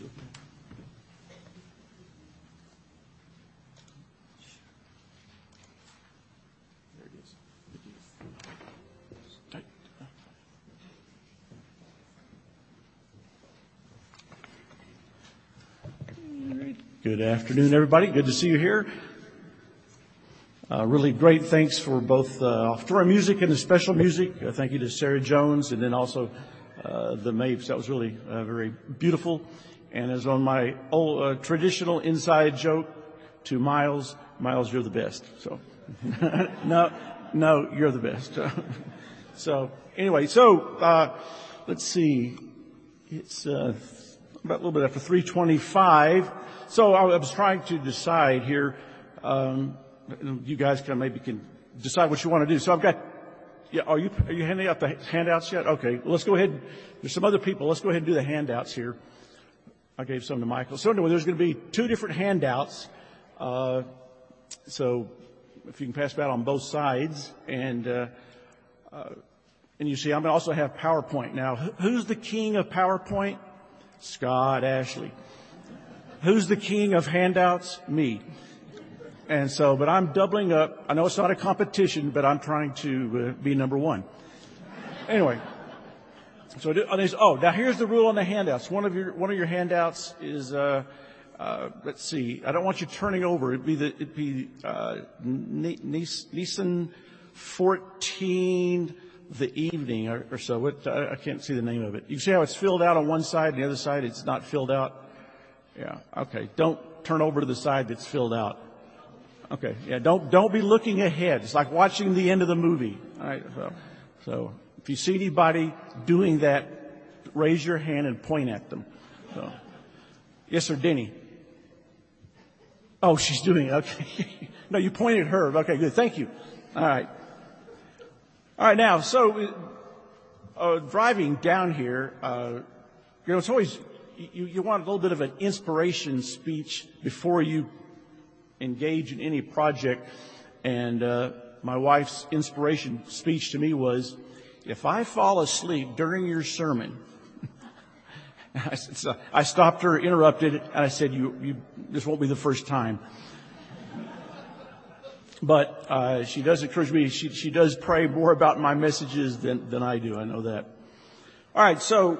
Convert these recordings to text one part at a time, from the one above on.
There it is. Good afternoon, everybody. Good to see you here. Really great thanks for both offertory music and the special music. Thank you to Sarah Jones and then also the Mapes. That was really very beautiful. And as on my old traditional inside joke to Miles, you're the best. So, no, you're the best. So anyway, let's see. It's about a little bit after 3:25. So I was trying to decide here. You guys can decide what you want to do. So I've got. Yeah, are you handing out the handouts yet? Okay, well, let's go ahead. There's some other people. Let's go ahead and do the handouts here. I gave some to Michael. So anyway, there's going to be two different handouts. So if you can pass that on both sides, and you see, I'm going to also have PowerPoint. Now, who's the king of PowerPoint? Scott Ashley. Who's the king of handouts? Me. And so, but I'm doubling up. I know it's not a competition, but I'm trying to be number one. Anyway, so now here's the rule on the handouts. One of your handouts is let's see. I don't want you turning over. It'd be Nissan 14 the evening or so. I can't see the name of it. You see how it's filled out on one side, and the other side it's not filled out. Yeah. Okay. Don't turn over to the side that's filled out. Okay. Yeah. Don't be looking ahead. It's like watching the end of the movie. All right. So if you see anybody doing that, raise your hand and point at them. So, yes, sir, Denny. Oh, she's doing it. Okay. No, you pointed at her. Okay. Good. Thank you. All right. All right. Now, so driving down here, it's always. You want a little bit of an inspiration speech before you engage in any project. And my wife's inspiration speech to me was, if I fall asleep during your sermon, I stopped her, interrupted, and I said, this won't be the first time. But she does encourage me. She does pray more about my messages than I do. I know that. All right, so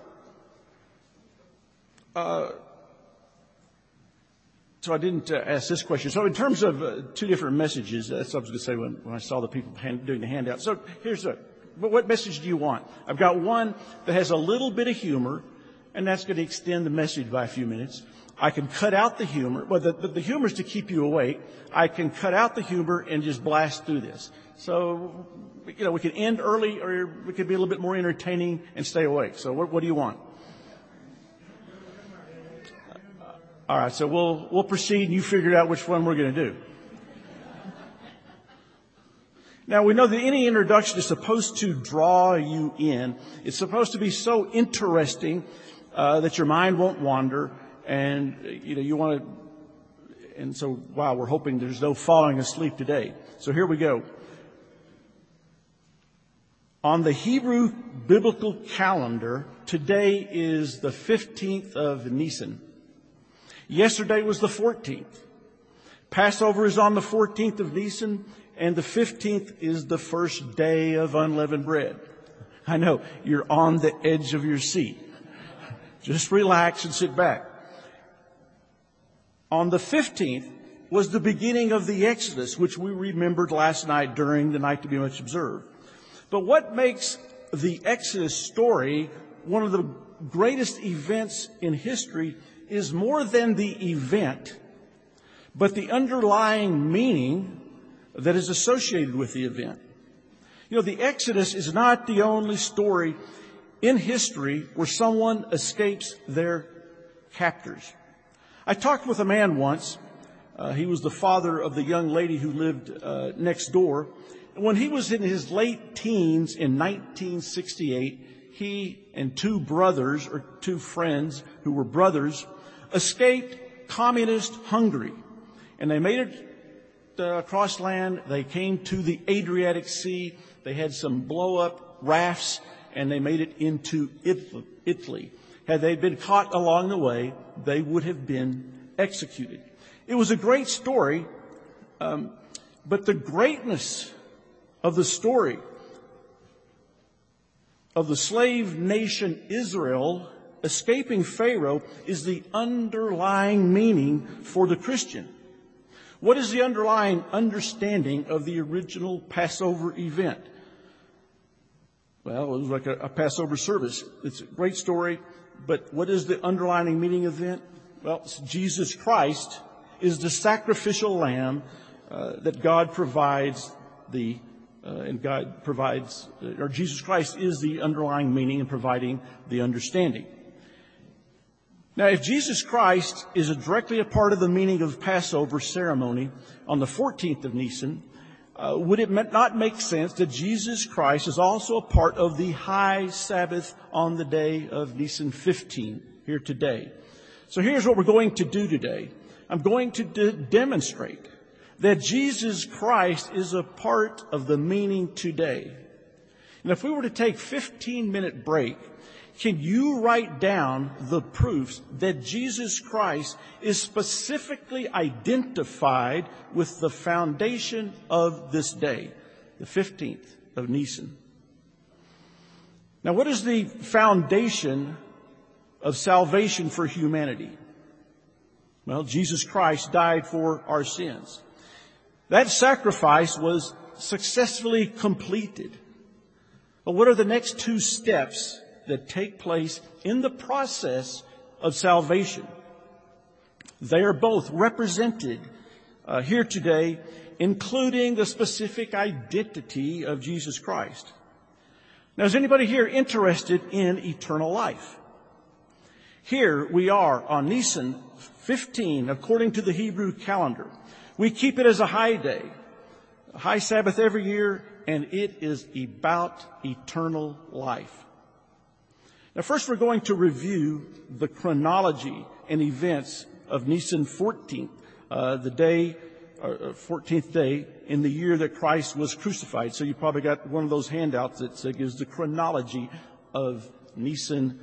I didn't ask this question. So in terms of two different messages, that's what I was going to say when I saw the people doing the handout. So here's what message do you want? I've got one that has a little bit of humor, and that's going to extend the message by a few minutes. I can cut out the humor. Well, the humor is to keep you awake. I can cut out the humor and just blast through this. So, we can end early, or we could be a little bit more entertaining and stay awake. So what do you want? All right, so we'll proceed, and you figure out which one we're going to do. Now, we know that any introduction is supposed to draw you in. It's supposed to be so interesting that your mind won't wander, and you want to. And so, wow, we're hoping there's no falling asleep today. So here we go. On the Hebrew biblical calendar, today is the 15th of Nisan. Yesterday was the 14th. Passover is on the 14th of Nisan, and the 15th is the first day of unleavened bread. I know, you're on the edge of your seat. Just relax and sit back. On the 15th was the beginning of the Exodus, which we remembered last night during the Night to be Much Observed. But what makes the Exodus story one of the greatest events in history is more than the event, but the underlying meaning that is associated with the event. The Exodus is not the only story in history where someone escapes their captors. I talked with a man once. He was the father of the young lady who lived next door. When he was in his late teens in 1968, he and two brothers, or two friends who were brothers, escaped communist Hungary. And they made it across land. They came to the Adriatic Sea. They had some blow-up rafts, and they made it into Italy. Had they been caught along the way, they would have been executed. It was a great story, but the greatness of the story of the slave nation Israel escaping Pharaoh is the underlying meaning for the Christian. What is the underlying understanding of the original Passover event? Well, it was like a Passover service. It's a great story, but what is the underlying meaning of the event? Well, Jesus Christ is the sacrificial lamb that God provides or Jesus Christ is the underlying meaning in providing the understanding. Now, if Jesus Christ is directly a part of the meaning of Passover ceremony on the 14th of Nisan, would it not make sense that Jesus Christ is also a part of the high Sabbath on the day of Nisan 15 here today? So here's what we're going to do today. I'm going to demonstrate that Jesus Christ is a part of the meaning today. And if we were to take a 15-minute break, can you write down the proofs that Jesus Christ is specifically identified with the foundation of this day, the 15th of Nisan? Now, what is the foundation of salvation for humanity? Well, Jesus Christ died for our sins. That sacrifice was successfully completed. But what are the next two steps that take place in the process of salvation? They are both represented here today, including the specific identity of Jesus Christ. Now, is anybody here interested in eternal life? Here we are on Nisan 15, according to the Hebrew calendar. We keep it as a high day, a high Sabbath every year, and it is about eternal life. Now, first we're going to review the chronology and events of Nisan 14, the day, 14th day in the year that Christ was crucified. So you probably got one of those handouts that gives the chronology of Nisan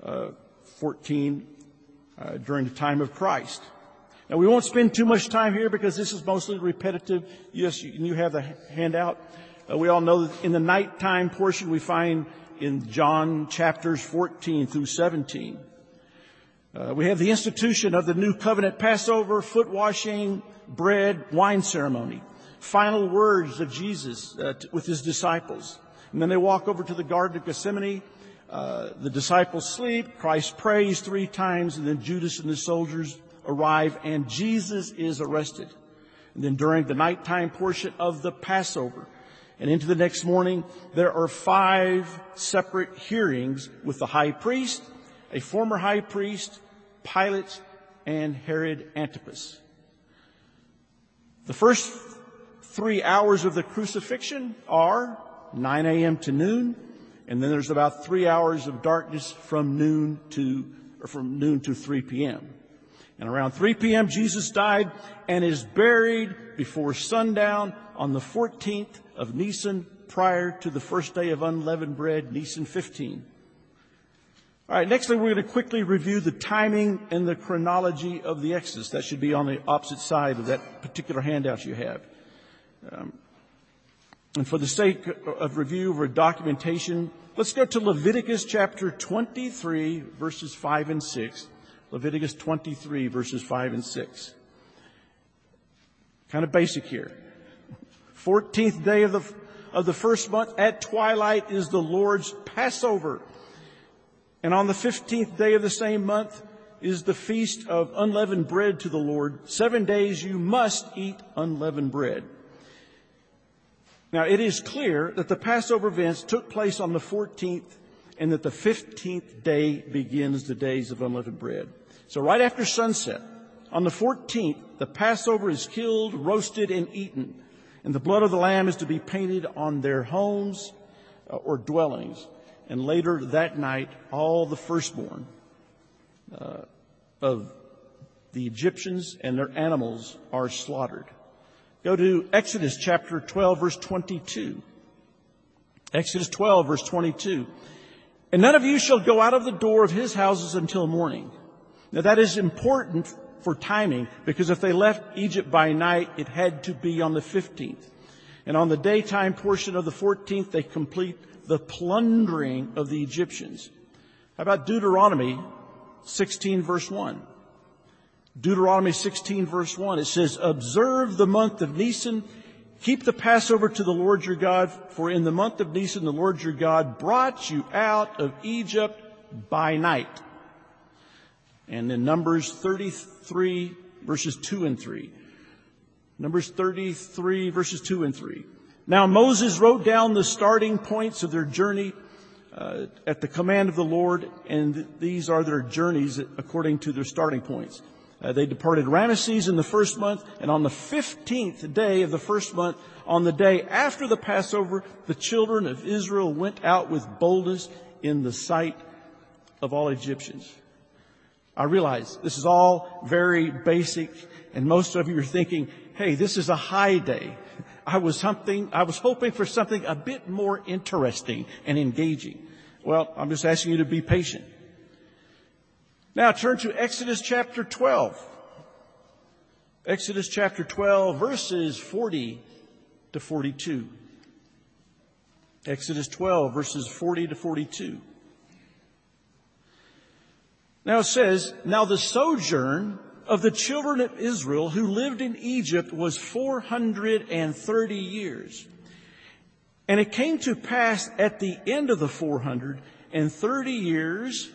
14 during the time of Christ. Now, we won't spend too much time here because this is mostly repetitive. Yes, you have the handout. We all know that in the nighttime portion we find in John chapters 14 through 17. We have the institution of the new covenant Passover, foot washing, bread, wine ceremony, final words of Jesus with his disciples. And then they walk over to the Garden of Gethsemane. The disciples sleep. Christ prays 3 times, and then Judas and the soldiers arrive, and Jesus is arrested. And then during the nighttime portion of the Passover and into the next morning, there are 5 separate hearings with the high priest, a former high priest, Pilate, and Herod Antipas. The first 3 hours of the crucifixion are 9 a.m. to noon, and then there's about 3 hours of darkness from noon to 3 p.m. And around 3 p.m., Jesus died and is buried before sundown on the 14th of Nisan, prior to the first day of unleavened bread, Nisan 15. All right, nextly, we're going to quickly review the timing and the chronology of the Exodus. That should be on the opposite side of that particular handout you have. And for the sake of review or documentation, let's go to Leviticus chapter 23, verses 5 and 6. Leviticus 23, verses 5 and 6. Kind of basic here. 14th day of the first month at twilight is the Lord's Passover. And on the 15th day of the same month is the feast of unleavened bread to the Lord. 7 days you must eat unleavened bread. Now, it is clear that the Passover events took place on the 14th and that the 15th day begins the days of unleavened bread. So right after sunset, on the 14th, the Passover is killed, roasted, and eaten. And the blood of the lamb is to be painted on their homes or dwellings. And later that night, all the firstborn of the Egyptians and their animals are slaughtered. Go to Exodus chapter 12, verse 22. Exodus 12, verse 22. And none of you shall go out of the door of his houses until morning. Now that is important for timing, because if they left Egypt by night, it had to be on the 15th. And on the daytime portion of the 14th, they complete the plundering of the Egyptians. How about Deuteronomy 16 verse 1? Deuteronomy 16 verse 1, it says, observe the month of Nisan, keep the Passover to the Lord your God, for in the month of Nisan the Lord your God brought you out of Egypt by night. And in Numbers 33 verses 2 and 3. Numbers 33 verses 2 and 3. Now Moses wrote down the starting points of their journey at the command of the Lord, and these are their journeys according to their starting points. They departed Ramesses in the first month, and on the 15th day of the first month, on the day after the Passover, the children of Israel went out with boldness in the sight of all Egyptians. I realize this is all very basic, and most of you are thinking, hey, this is a high day. I was hoping for something a bit more interesting and engaging. Well, I'm just asking you to be patient. Now turn to Exodus chapter 12. Exodus chapter 12, verses 40 to 42. Exodus 12, verses 40 to 42. Now it says, now the sojourn of the children of Israel who lived in Egypt was 430 years. And it came to pass at the end of the 430 years,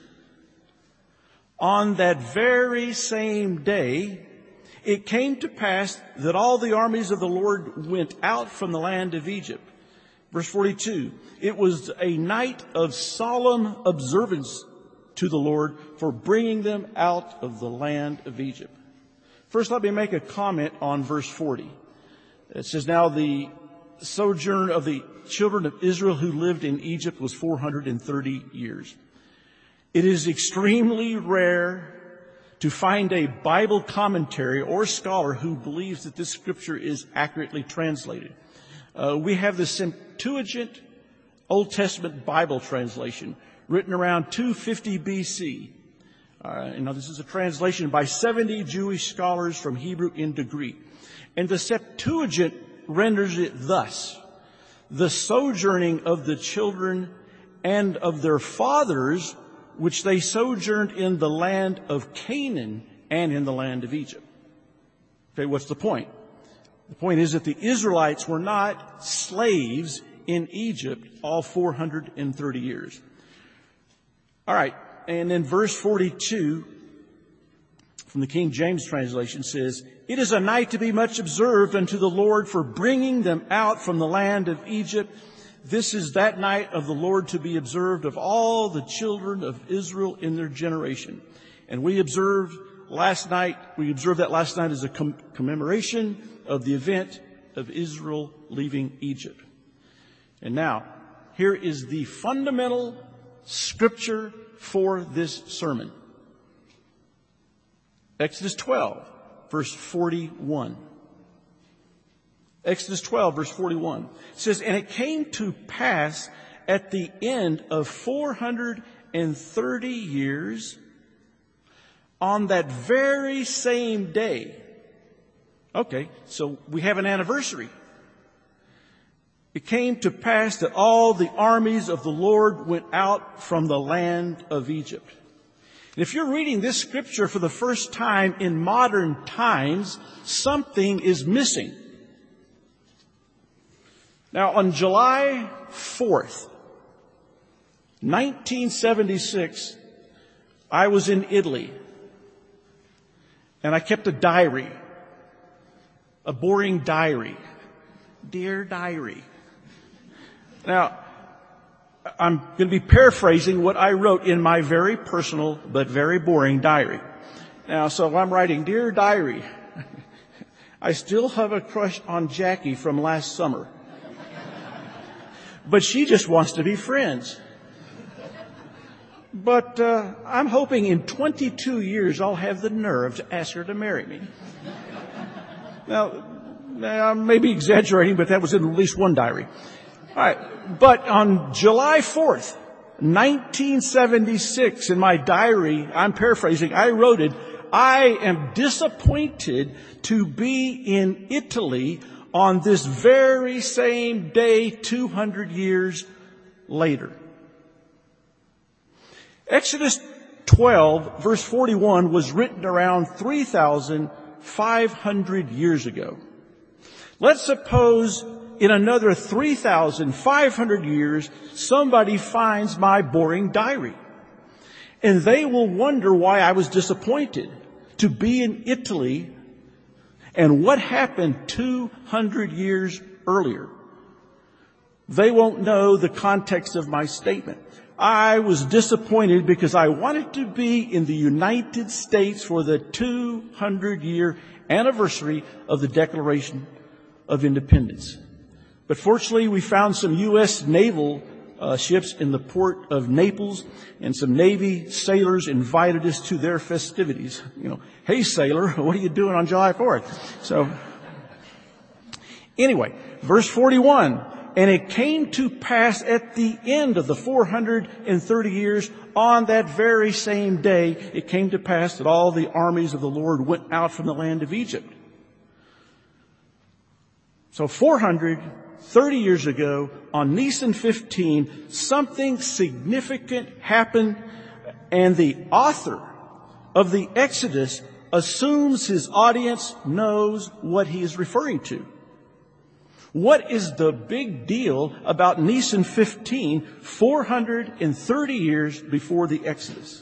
on that very same day, it came to pass that all the armies of the Lord went out from the land of Egypt. Verse 42, it was a night of solemn observance to the Lord for bringing them out of the land of Egypt. First, let me make a comment on verse 40. It says, now the sojourn of the children of Israel who lived in Egypt was 430 years. It is extremely rare to find a Bible commentary or scholar who believes that this scripture is accurately translated. We have the Septuagint Old Testament Bible translation written around 250 BC. Now this is a translation by 70 Jewish scholars from Hebrew into Greek. And the Septuagint renders it thus: the sojourning of the children and of their fathers, which they sojourned in the land of Canaan and in the land of Egypt. Okay, what's the point? The point is that the Israelites were not slaves in Egypt all 430 years. All right, and then verse 42 from the King James translation says, it is a night to be much observed unto the Lord for bringing them out from the land of Egypt. This is that night of the Lord to be observed of all the children of Israel in their generation. And we observed that last night as a commemoration of the event of Israel leaving Egypt. And now, here is the fundamental scripture for this sermon. Exodus 12, verse 41. Exodus 12, verse 41. It says, and it came to pass at the end of 430 years, on that very same day. Okay, so we have an anniversary. It came to pass that all the armies of the Lord went out from the land of Egypt. And if you're reading this scripture for the first time in modern times, something is missing. Now, on July 4th, 1976, I was in Italy, and I kept a diary, a boring diary. Dear diary. Now, I'm going to be paraphrasing what I wrote in my very personal but very boring diary. Now, so I'm writing, Dear diary, I still have a crush on Jackie from last summer. But she just wants to be friends. But I'm hoping in 22 years I'll have the nerve to ask her to marry me. Now, I may be exaggerating, but that was in at least one diary. All right. But on July 4th, 1976, in my diary, I'm paraphrasing, I wrote it, I am disappointed to be in Italy on this very same day 200 years later. Exodus 12, verse 41 was written around 3,500 years ago. Let's suppose in another 3,500 years, somebody finds my boring diary. And they will wonder why I was disappointed to be in Italy and what happened 200 years earlier. They won't know the context of my statement. I was disappointed because I wanted to be in the United States for the 200-year anniversary of the Declaration of Independence. But fortunately, we found some U.S. naval ships in the port of Naples, and some Navy sailors invited us to their festivities. You know, hey sailor, what are you doing on July 4th? So, anyway, verse 41, and it came to pass at the end of the 430 years, on that very same day, it came to pass that all the armies of the Lord went out from the land of Egypt. So 430 years ago, on Nisan 15, something significant happened, and the author of the Exodus assumes his audience knows what he is referring to. What is the big deal about Nisan 15, 430 years before the Exodus?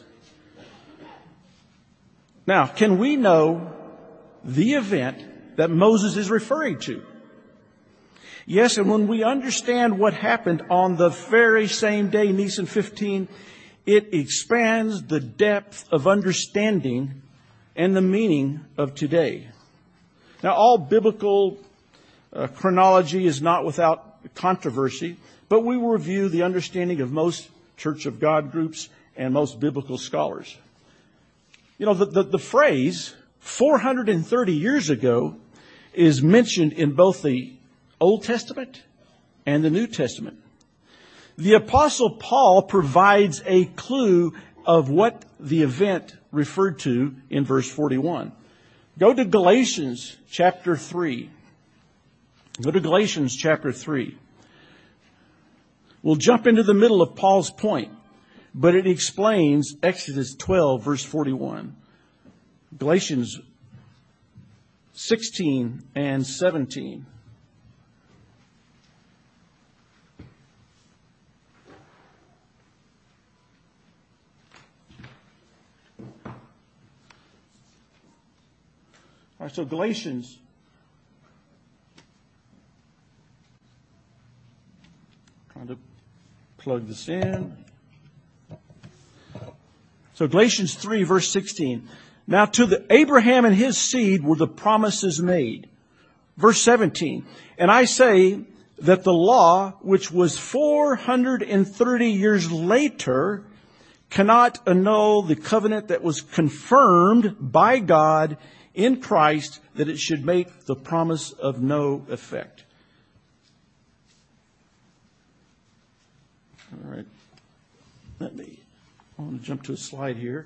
Now, can we know the event that Moses is referring to? Yes, and when we understand what happened on the very same day, Nisan 15, it expands the depth of understanding and the meaning of today. Now, all biblical chronology is not without controversy, but we will review the understanding of most Church of God groups and most biblical scholars. You know, the phrase 430 years ago is mentioned in both the Old Testament and the New Testament. The Apostle Paul provides a clue of what the event referred to in verse 41. Go to Galatians chapter 3. Go to Galatians chapter 3. We'll jump into the middle of Paul's point, but it explains Exodus 12, verse 41. Galatians 16 and 17. All right, so Galatians trying to plug this in. So Galatians 3, verse 16. Now to Abraham and his seed were the promises made. Verse 17. And I say that the law, which was 430 years later, cannot annul the covenant that was confirmed by God in Christ, that it should make the promise of no effect. All right. I want to jump to a slide here.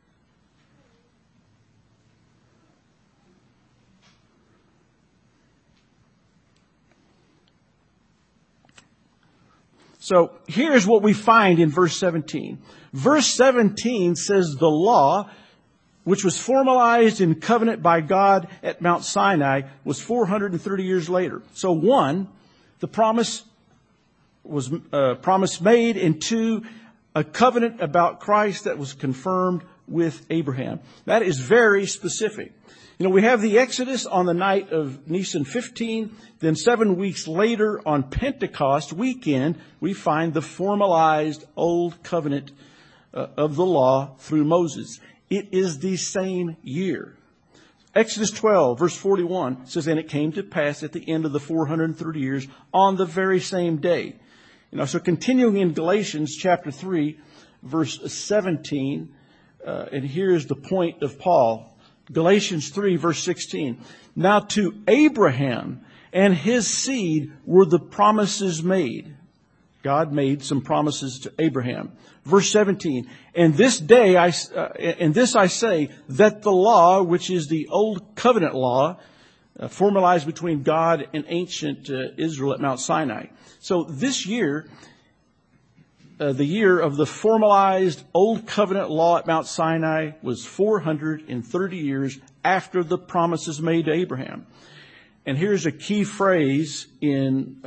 So here's what we find in verse 17. Verse 17 says the law, which was formalized in covenant by God at Mount Sinai, was 430 years later. So one, the promise was made, and two, a covenant about Christ that was confirmed with Abraham. That is very specific. You know, we have the Exodus on the night of Nisan 15. Then 7 weeks later on Pentecost weekend, we find the formalized old covenant of the law through Moses. It is the same year. Exodus 12, verse 41 says, and it came to pass at the end of the 430 years on the very same day. You know, so continuing in Galatians chapter 3, verse 17, and here's the point of Paul. Galatians 3, verse 16. Now to Abraham and his seed were the promises made. God made some promises to Abraham. Verse 17, and this I say, that the law, which is the old covenant law, formalized between God and ancient Israel at Mount Sinai. So this year, the year of the formalized old covenant law at Mount Sinai was 430 years after the promises made to Abraham. And here's a key phrase in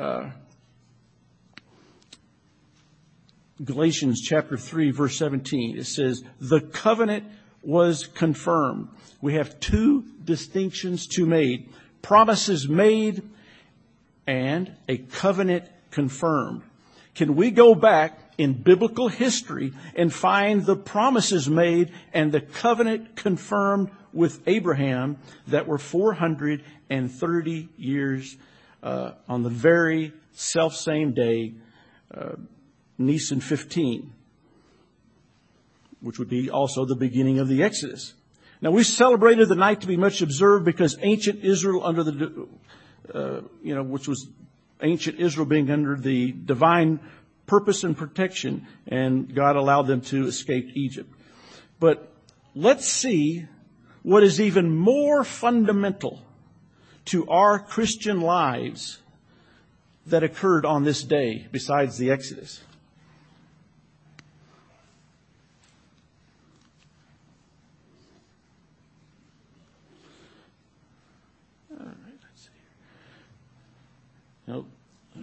Galatians chapter 3, verse 17. It says, the covenant was confirmed. We have two distinctions to make. Promises made and a covenant confirmed. Can we go back in biblical history and find the promises made and the covenant confirmed with Abraham that were 430 years on the very selfsame day, Nisan 15, which would be also the beginning of the Exodus. Now, we celebrated the night to be much observed because ancient Israel under the, which was ancient Israel being under the divine purpose and protection, and God allowed them to escape Egypt. But let's see what is even more fundamental to our Christian lives that occurred on this day besides the Exodus. All right, let's see here. Now,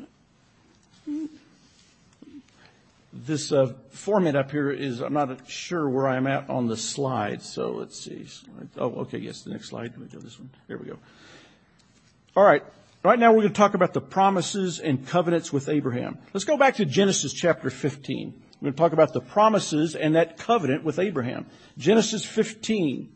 this format up here is, I'm not sure where I'm at on the slide. So let's see. Oh, okay. Yes, the next slide. Let me go this one. There we go. All right. Right now we're going to talk about the promises and covenants with Abraham. Let's go back to Genesis chapter 15. We're going to talk about the promises and that covenant with Abraham. Genesis 15.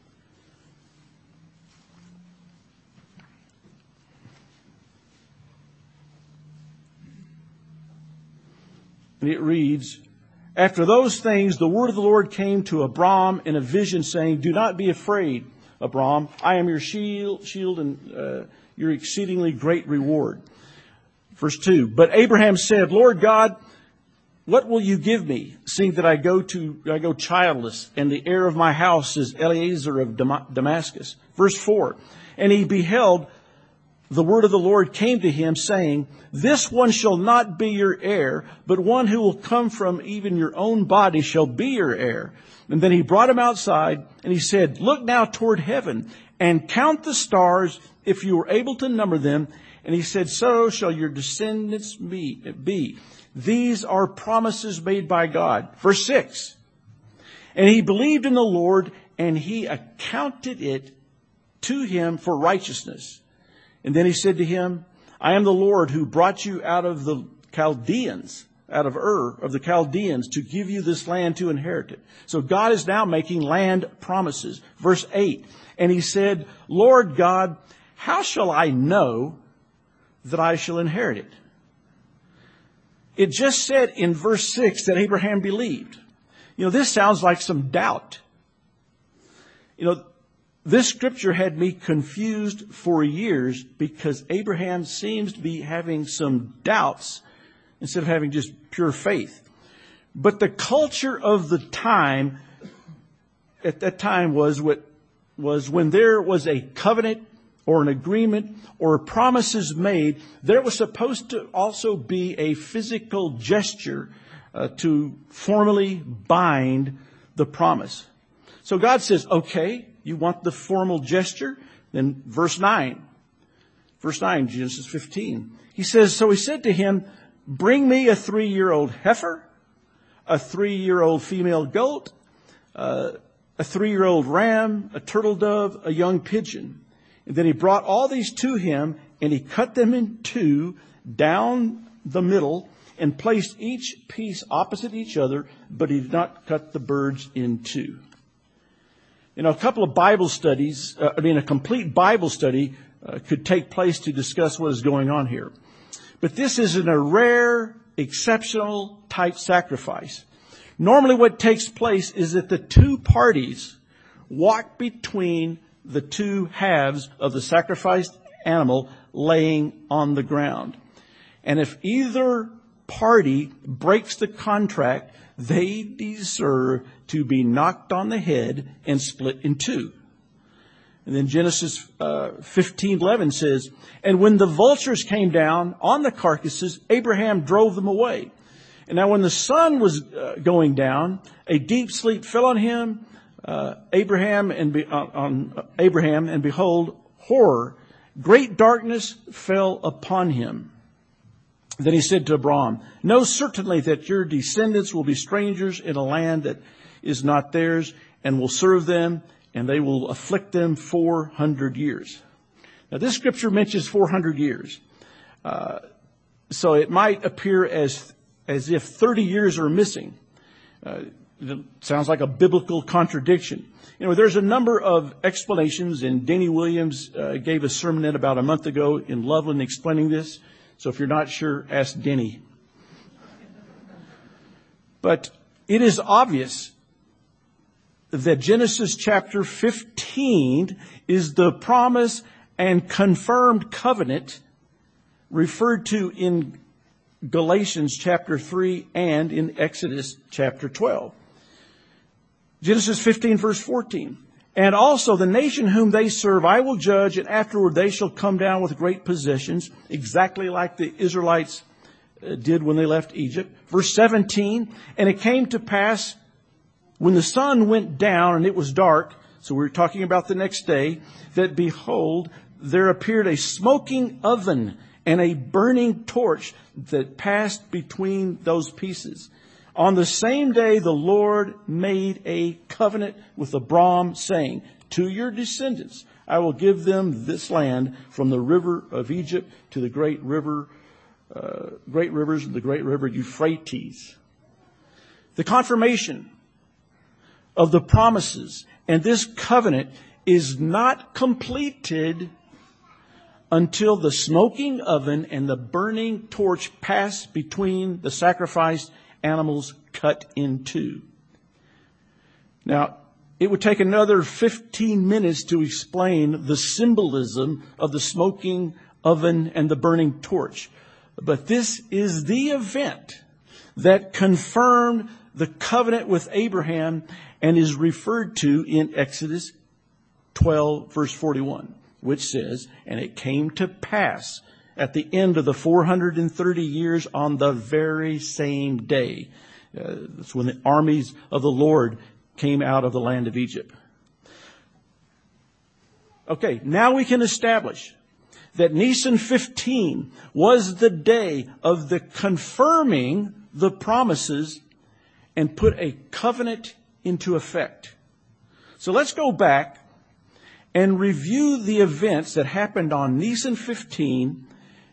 And it reads, after those things, the word of the Lord came to Abram in a vision, saying, do not be afraid, Abram. I am your shield and your exceedingly great reward. Verse 2, but Abraham said, Lord God, what will you give me, seeing that I go childless, and the heir of my house is Eliezer of Damascus? Verse 4, and he beheld, the word of the Lord came to him, saying, this one shall not be your heir, but one who will come from even your own body shall be your heir. And then he brought him outside, and he said, look now toward heaven, and count the stars, if you are able to number them. And he said, so shall your descendants be. These are promises made by God. Verse 6, and he believed in the Lord, and he accounted it to him for righteousness. And then he said to him, I am the Lord who brought you out of the Chaldeans, out of Ur of the Chaldeans, to give you this land to inherit it. So God is now making land promises. Verse 8, and he said, Lord God, how shall I know that I shall inherit it? It just said in verse 6 that Abraham believed. This sounds like some doubt. This scripture had me confused for years because Abraham seems to be having some doubts instead of having just pure faith. But the culture of the time, at that time, was when there was a covenant or an agreement or promises made, there was supposed to also be a physical gesture to formally bind the promise. So God says, okay, you want the formal gesture? Then verse 9, Genesis 15. He says, so he said to him, bring me a 3-year-old heifer, a 3-year-old female goat, a 3-year-old ram, a turtle dove, a young pigeon. And then he brought all these to him, and he cut them in two down the middle and placed each piece opposite each other, but he did not cut the birds in two. A couple of Bible studies, a complete Bible study could take place to discuss what is going on here. But this isn't a rare, exceptional type sacrifice. Normally what takes place is that the two parties walk between the two halves of the sacrificed animal laying on the ground. And if either party breaks the contract, they deserve to be knocked on the head and split in two. And then Genesis 15:11 says, and when the vultures came down on the carcasses, Abraham drove them away. And now when the sun was going down, a deep sleep fell on him, Abraham, and behold, horror, great darkness fell upon him. Then he said to Abram, know certainly that your descendants will be strangers in a land that is not theirs, and will serve them, and they will afflict them 400 years. Now this scripture mentions 400 years. So it might appear as if 30 years are missing. It sounds like a biblical contradiction. You know, there's a number of explanations, and Denny Williams gave a sermon in about a month ago in Loveland explaining this. So if you're not sure, ask Denny. But it is obvious that Genesis chapter 15 is the promise and confirmed covenant referred to in Galatians chapter 3 and in Exodus chapter 12. Genesis 15 verse 14. And also the nation whom they serve I will judge, and afterward they shall come down with great possessions, exactly like the Israelites did when they left Egypt. Verse 17, and it came to pass when the sun went down and it was dark, so we're talking about the next day, that behold, there appeared a smoking oven and a burning torch that passed between those pieces. On the same day, the Lord made a covenant with Abram, saying, to your descendants, I will give them this land from the river of Egypt to the great rivers, the great river Euphrates. The confirmation of the promises and this covenant is not completed until the smoking oven and the burning torch pass between the sacrificed animals cut in two. Now, it would take another 15 minutes to explain the symbolism of the smoking oven and the burning torch. But this is the event that confirmed the covenant with Abraham and is referred to in Exodus 12 verse 41, which says, and it came to pass at the end of the 430 years on the very same day. That's when the armies of the Lord came out of the land of Egypt. Okay, now we can establish that Nisan 15 was the day of the confirming the promises and put a covenant into effect. So let's go back and review the events that happened on Nisan 15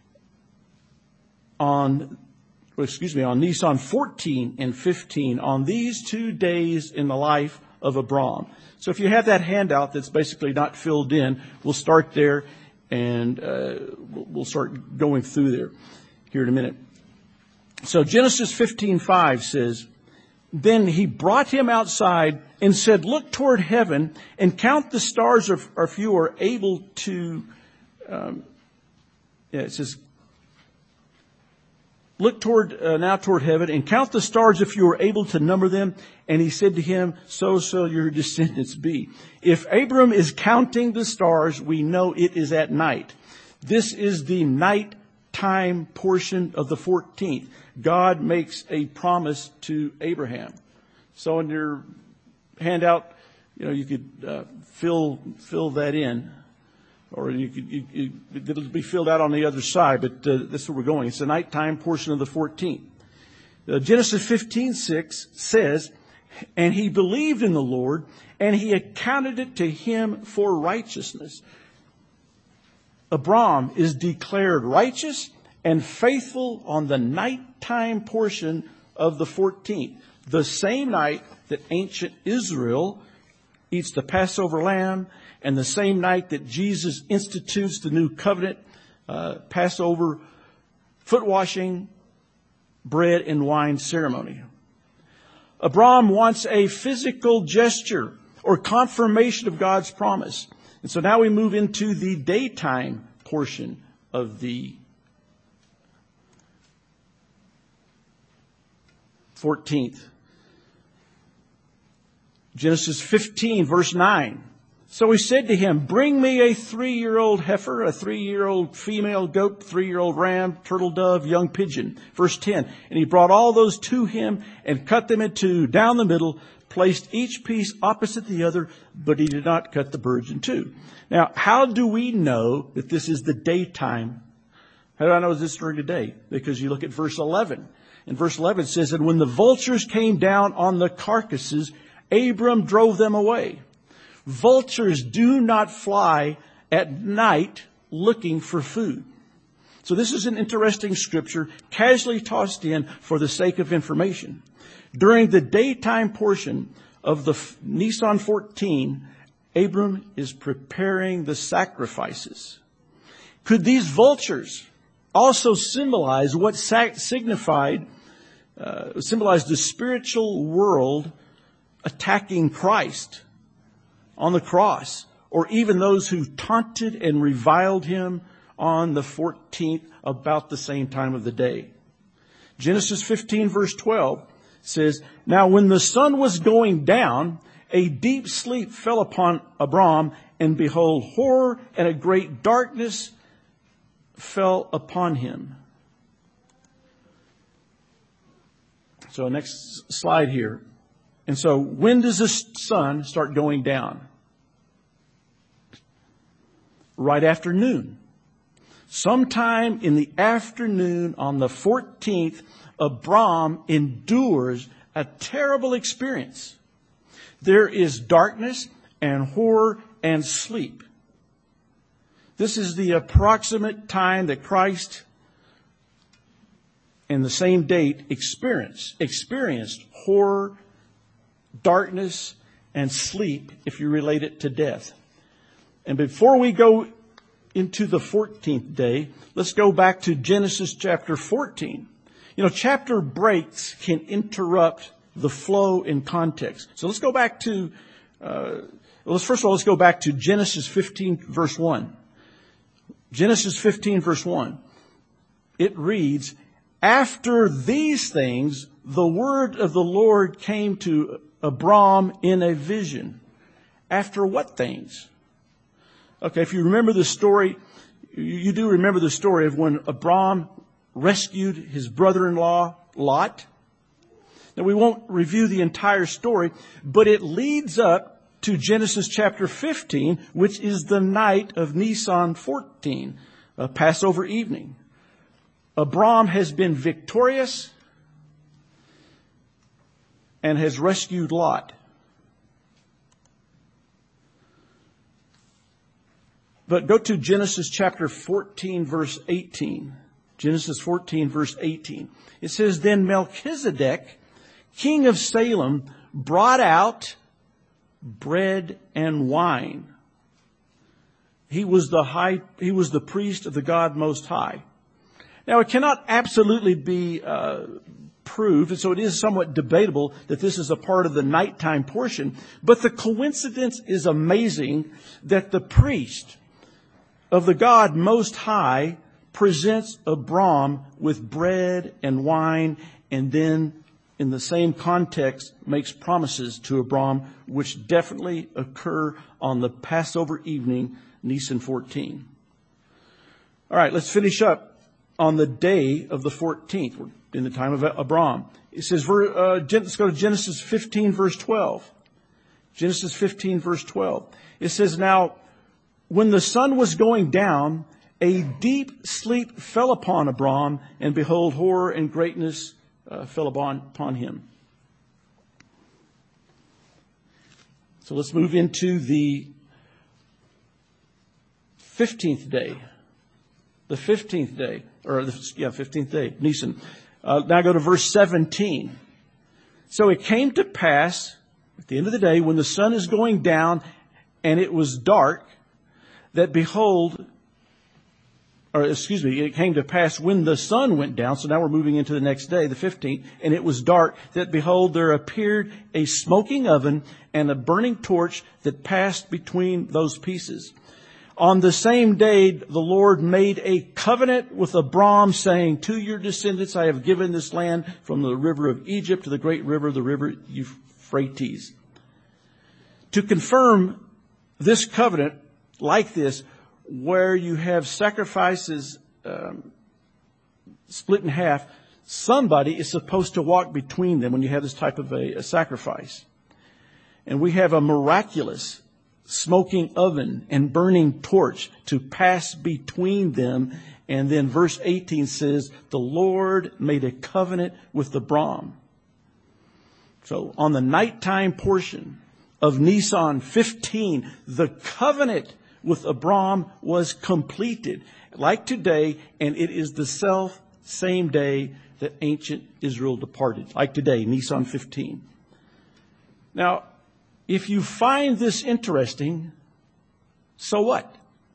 on Nisan 14 and 15 on these 2 days in the life of Abram. So if you have that handout that's basically not filled in, we'll start there and we'll start going through there here in a minute. So Genesis 15:5 says, then he brought him outside and said, look toward heaven and count the stars if you are able to, it says, look toward heaven and count the stars if you are able to number them. And he said to him, so shall your descendants be. If Abram is counting the stars, we know it is at night. This is the nighttime portion of the 14th. God makes a promise to Abraham. So in your handout, you could fill that in. Or it'll be filled out on the other side, but that's where we're going. It's the nighttime portion of the 14th. Genesis 15:6 says, and he believed in the Lord, and he accounted it to him for righteousness. Abram is declared righteous and faithful on the nighttime portion of the 14th, the same night that ancient Israel eats the Passover lamb, and the same night that Jesus institutes the new covenant, Passover, foot washing, bread and wine ceremony. Abram wants a physical gesture or confirmation of God's promise. And so now we move into the daytime portion of the 14th. Genesis 15, verse 9. So he said to him, bring me a 3-year-old heifer, a 3-year-old female goat, 3-year-old ram, turtle dove, young pigeon. Verse 10. And he brought all those to him and cut them in two down the middle, placed each piece opposite the other, but he did not cut the birds in two. Now, how do we know that this is the daytime? How do I know this during the day? Because you look at verse 11. And verse 11 says, and when the vultures came down on the carcasses, Abram drove them away. Vultures do not fly at night looking for food. So this is an interesting scripture, casually tossed in for the sake of information. During the daytime portion of the Nisan 14, Abram is preparing the sacrifices. Could these vultures also symbolize what symbolized the spiritual world attacking Christ on the cross, or even those who taunted and reviled him on the 14th about the same time of the day? Genesis 15 verse 12 says, now when the sun was going down, a deep sleep fell upon Abram, and behold, horror and a great darkness fell upon him. So next slide here. And so when does the sun start going down? Right after noon. Sometime in the afternoon on the 14th, Abram endures a terrible experience. There is darkness and horror and sleep. This is the approximate time that Christ, in the same date, experienced horror, darkness, and sleep, if you relate it to death. And before we go into the 14th day, let's go back to Genesis chapter 14. You know, chapter breaks can interrupt the flow in context. So let's go back to, let's go back to Genesis 15 verse 1. Genesis 15 verse 1. It reads, after these things, the word of the Lord came to Abram in a vision. After what things? Okay, if you remember the story, you do remember the story of when Abram rescued his brother-in-law, Lot. Now, we won't review the entire story, but it leads up to Genesis chapter 15, which is the night of Nisan 14, Passover evening. Abram has been victorious and has rescued Lot. But go to Genesis chapter 14, verse 18. Genesis 14, verse 18. It says, then Melchizedek, king of Salem, brought out bread and wine. He was the priest of the God Most High. Now, it cannot absolutely be proved, and so it is somewhat debatable that this is a part of the nighttime portion. But the coincidence is amazing that the priest of the God Most High presents Abram with bread and wine, and then in the same context makes promises to Abram, which definitely occur on the Passover evening, Nisan 14. All right, let's finish up on the day of the 14th. We're in the time of Abram. It says, let's go to Genesis 15, verse 12. Genesis 15, verse 12. It says, now, when the sun was going down, a deep sleep fell upon Abram, and behold, horror and greatness fell upon him. So let's move into the 15th day. The 15th day, 15th day, Nisan. Now go to verse 17. So it came to pass at the end of the day, when the sun is going down and it was dark, that behold, it came to pass when the sun went down. So now we're moving into the next day, the 15th, and it was dark, that behold, there appeared a smoking oven and a burning torch that passed between those pieces. On the same day, the Lord made a covenant with Abram, saying, to your descendants I have given this land from the river of Egypt to the great river, the river Euphrates. To confirm this covenant like this, where you have sacrifices split in half, somebody is supposed to walk between them when you have this type of a sacrifice. And we have a miraculous smoking oven and burning torch to pass between them. And then verse 18 says, the Lord made a covenant with Abram. So on the nighttime portion of Nisan 15, the covenant with Abram was completed, like today, and it is the same day that ancient Israel departed, like today, Nisan 15. Now, if you find this interesting, so what?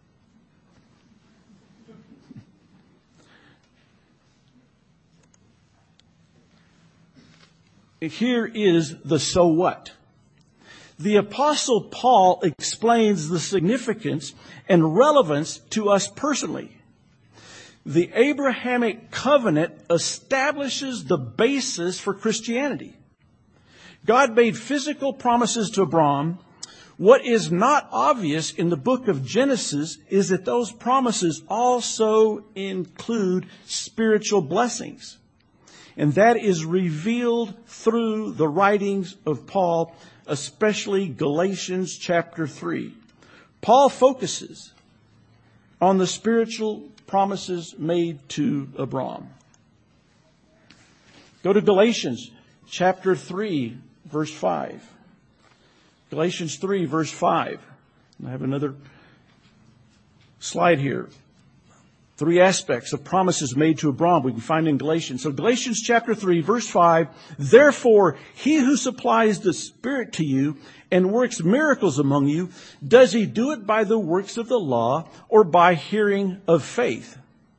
Here is the so what. The Apostle Paul explains the significance and relevance to us personally. The Abrahamic covenant establishes the basis for Christianity. God made physical promises to Abram. What is not obvious in the book of Genesis is that those promises also include spiritual blessings. And that is revealed through the writings of Paul, especially Galatians chapter 3. Paul focuses on the spiritual promises made to Abram. Go to Galatians chapter 3, verse 5. Galatians 3, verse 5. I have another slide here. 3 aspects of promises made to Abram we can find in Galatians. So Galatians chapter 3, verse 5. Therefore, he who supplies the Spirit to you and works miracles among you, does he do it by the works of the law or by hearing of faith?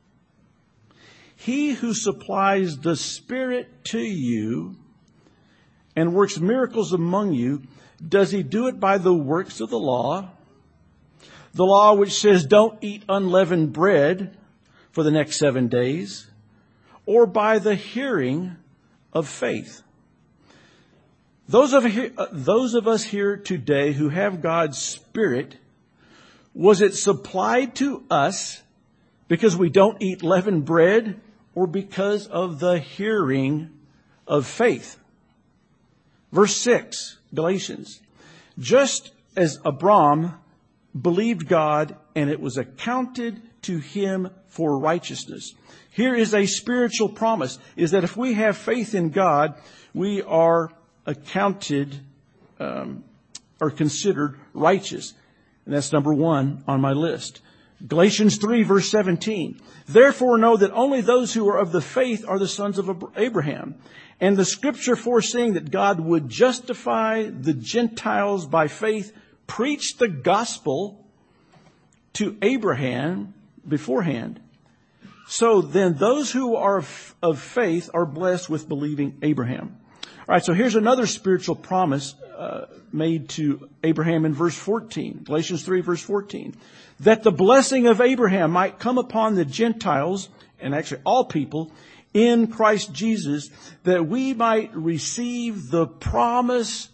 He who supplies the Spirit to you and works miracles among you, does he do it by the works of the law? The law which says don't eat unleavened bread for the next 7 days, or by the hearing of faith? Those of us here today who have God's Spirit, was it supplied to us because we don't eat leavened bread, or because of the hearing of faith? Verse 6, Galatians. Just as Abram believed God, and it was accounted to him for righteousness. Here is a spiritual promise, is that if we have faith in God, we are accounted or considered righteous. And that's number 1 on my list. Galatians 3, verse 17. Therefore know that only those who are of the faith are the sons of Abraham. And the scripture foreseeing that God would justify the Gentiles by faith preached the gospel to Abraham beforehand. So then those who are of faith are blessed with believing Abraham. All right, so here's another spiritual promise made to Abraham in verse 14. Galatians 3, verse 14. That the blessing of Abraham might come upon the Gentiles, and actually all people, in Christ Jesus, that we might receive the promise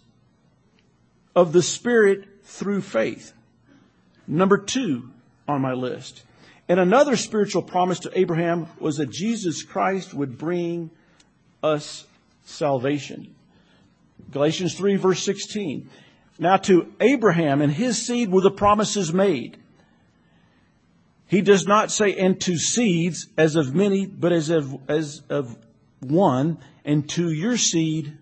of the Spirit through faith. Number 2 on my list. And another spiritual promise to Abraham was that Jesus Christ would bring us salvation. Galatians 3, verse 16. Now to Abraham and his seed were the promises made. He does not say, and to seeds as of many, but as of one, and to your seed,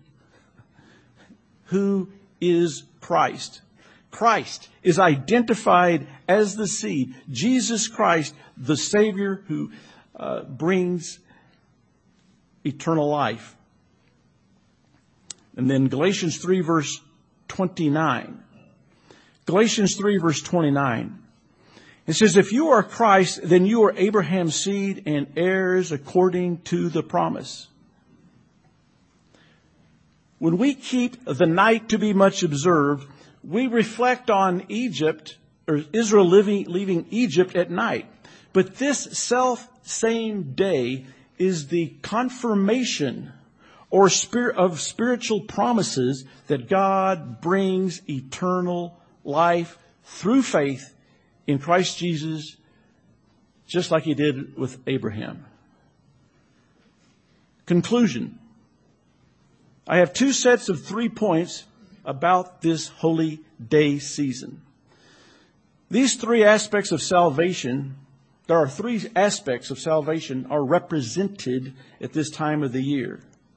who is Christ. Christ is identified as the seed. Jesus Christ, the Savior who brings eternal life. And then Galatians 3, verse 29. Galatians 3, verse 29. It says, if you are Christ, then you are Abraham's seed and heirs according to the promise. When we keep the night to be much observed, we reflect on Egypt or Israel leaving Egypt at night. But this same day is the confirmation of spiritual promises that God brings eternal life through faith in Christ Jesus, just like he did with Abraham. Conclusion. I have two sets of 3 points about this holy day season. These 3 aspects of salvation, there are 3 aspects of salvation are represented at this time of the year.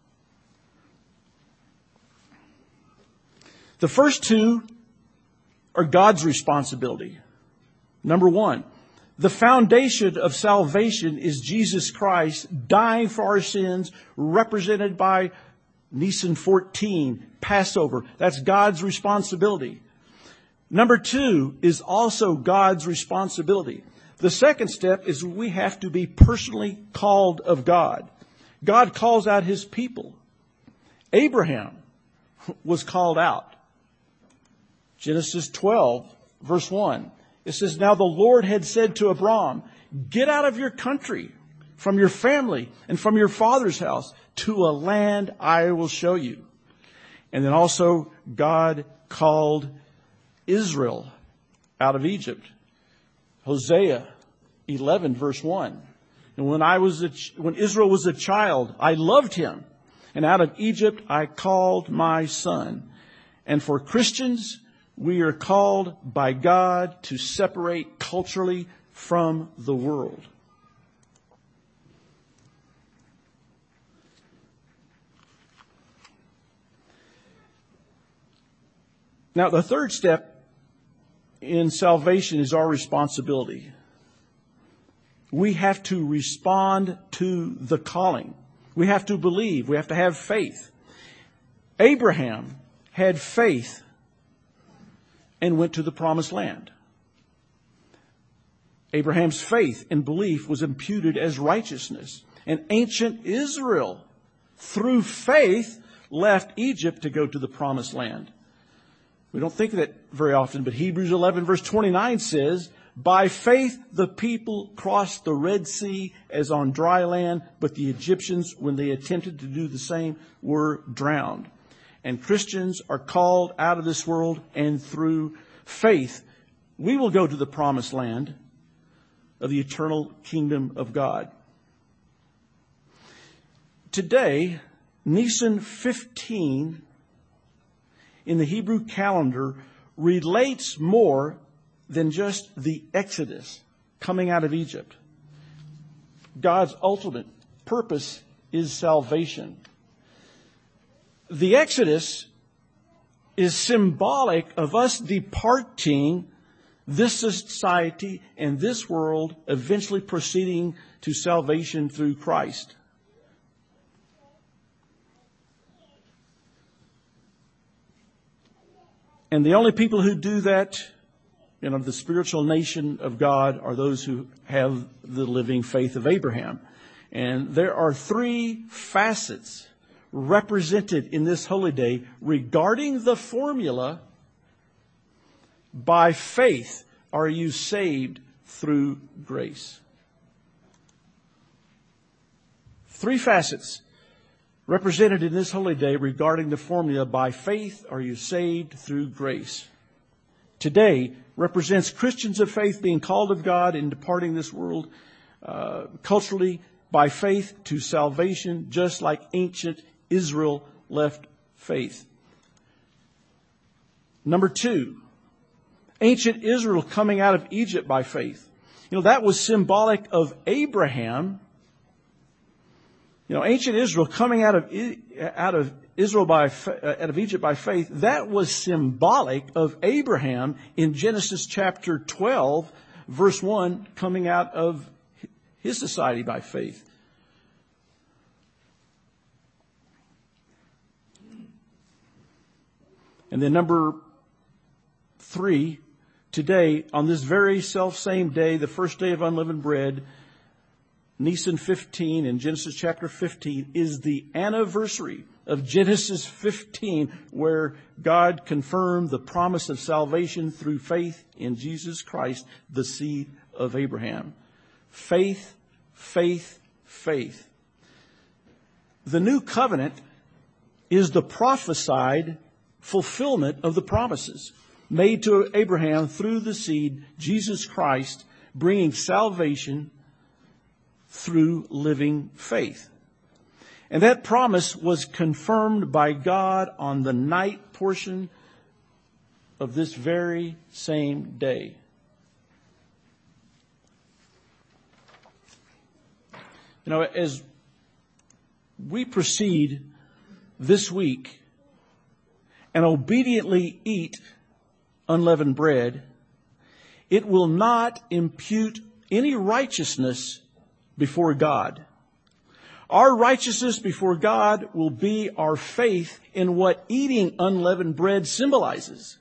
The first 2 are God's responsibility. Number 1, the foundation of salvation is Jesus Christ dying for our sins, represented by Nisan 14, Passover. That's God's responsibility. Number 2 is also God's responsibility. The second step is we have to be personally called of God. God calls out his people. Abraham was called out. Genesis 12, verse 1. It says, "Now the Lord had said to Abram, get out of your country, from your family, and from your father's house, to a land I will show you." And then also God called Israel out of Egypt. Hosea 11, verse 1. "And when Israel was a child, I loved him, and out of Egypt I called my son." And for Christians, we are called by God to separate culturally from the world. Now, the third step in salvation is our responsibility. We have to respond to the calling. We have to believe. We have to have faith. Abraham had faith and went to the promised land. Abraham's faith and belief was imputed as righteousness. And ancient Israel, through faith, left Egypt to go to the promised land. We don't think of that very often, but Hebrews 11 verse 29 says, "By faith the people crossed the Red Sea as on dry land, but the Egyptians, when they attempted to do the same, were drowned." And Christians are called out of this world, and through faith, we will go to the promised land of the eternal kingdom of God. Today, Nisan 15 in the Hebrew calendar relates more than just the Exodus coming out of Egypt. God's ultimate purpose is salvation. The Exodus is symbolic of us departing this society and this world, eventually proceeding to salvation through Christ. And the only people who do that, the spiritual nation of God, are those who have the living faith of Abraham. And there are 3 facets represented in this holy day regarding the formula, by faith are you saved through grace. 3 facets represented in this holy day regarding the formula, by faith are you saved through grace. Today represents Christians of faith being called of God and departing this world culturally by faith to salvation, just like ancient Israel left faith. Number 2, ancient Israel coming out of Egypt by faith. That was symbolic of Abraham. Ancient Israel coming out of Egypt by faith, that was symbolic of Abraham in Genesis chapter 12, verse 1, coming out of his society by faith. And then number 3, today, on this very self-same day, the first day of unleavened bread, Nisan 15 in Genesis chapter 15, is the anniversary of Genesis 15, where God confirmed the promise of salvation through faith in Jesus Christ, the seed of Abraham. Faith, faith, faith. The new covenant is the prophesied fulfillment of the promises made to Abraham through the seed, Jesus Christ, bringing salvation through living faith. And that promise was confirmed by God on the night portion of this very same day. You know, as we proceed this week and obediently eat unleavened bread, it will not impute any righteousness before God. Our righteousness before God will be our faith in what eating unleavened bread symbolizes.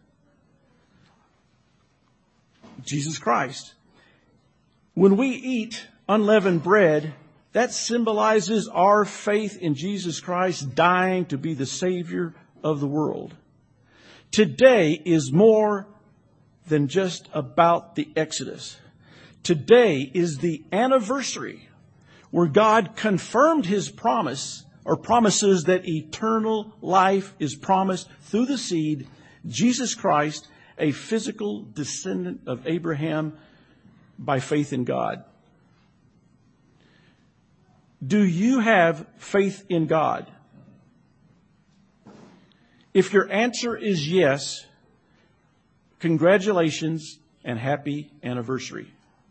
Jesus Christ. When we eat unleavened bread, that symbolizes our faith in Jesus Christ dying to be the Savior of the world. Today is more than just about the Exodus. Today is the anniversary where God confirmed His promise, or promises that eternal life is promised through the seed, Jesus Christ, a physical descendant of Abraham by faith in God. Do you have faith in God? If your answer is yes, congratulations and happy anniversary.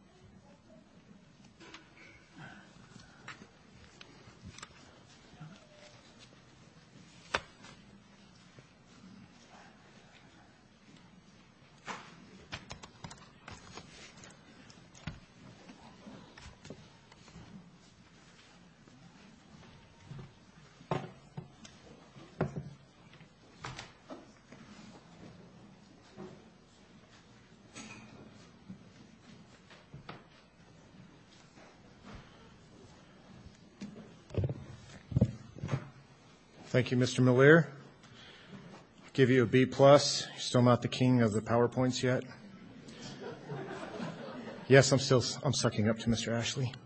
Thank you, Mr. Miller. I'll give you a B+. You're still not the king of the PowerPoints yet. Yes, I'm sucking up to Mr. Ashley.